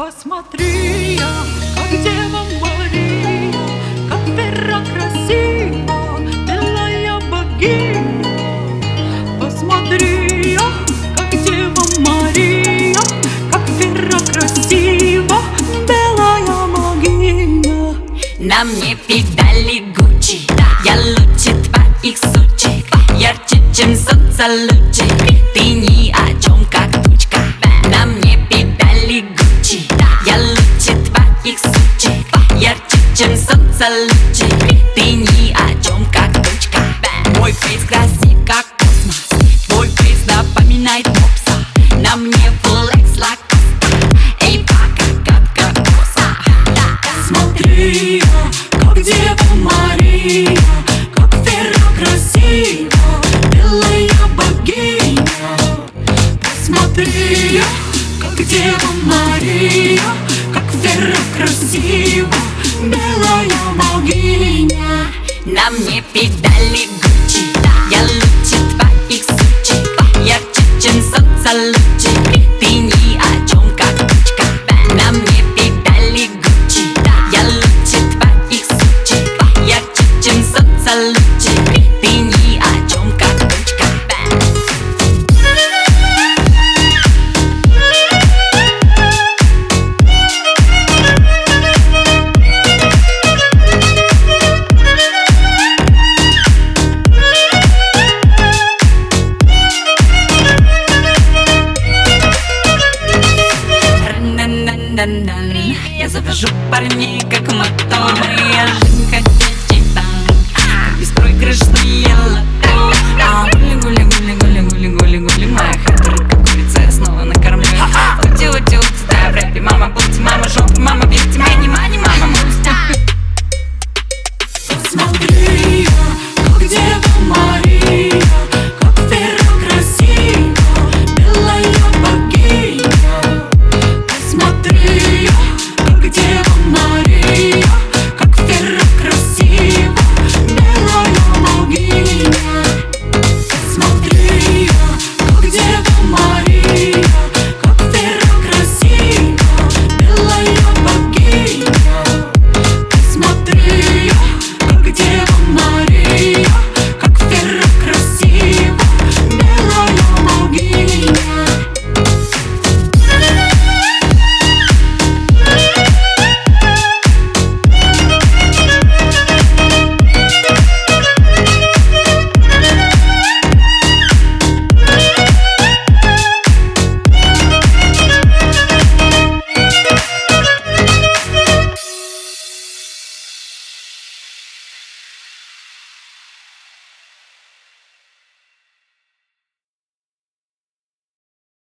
Посмотри я, как Дева Мария, как Вера красива, белая богиня. Посмотри я, как Дева Мария, как Вера красива, белая богиня. На мне педали Гуччи, я лучше твоих сучек, ярче, чем солнце лучи, ты ни о чем, как тучка. На мне педали Гуччи, я лучше твоих сучек, ярче, чем солнце лучи, ты ни о чем, как тучка. Мой фейс красив, как космос, твой фейс напоминает мопса. На мне флекс лакоста, эй, пока, как коса. Смотри я, как Дева Мария, как Вера красива, белая богиня. Посмотри я, как Дева Мария, как Вера красива, белая богиня. На мне педали Гуччи, я лучше твоих сучек, ярче, чем солнце лучи, ты ни о чем, как тучка. На мне педали Гуччи, я лучше твоих сучек, ярче, чем солнце лучи, ты ни о чем, как тучка. Я завожу парней, как моторы, я жинка, дети, там беспроигрышные лото.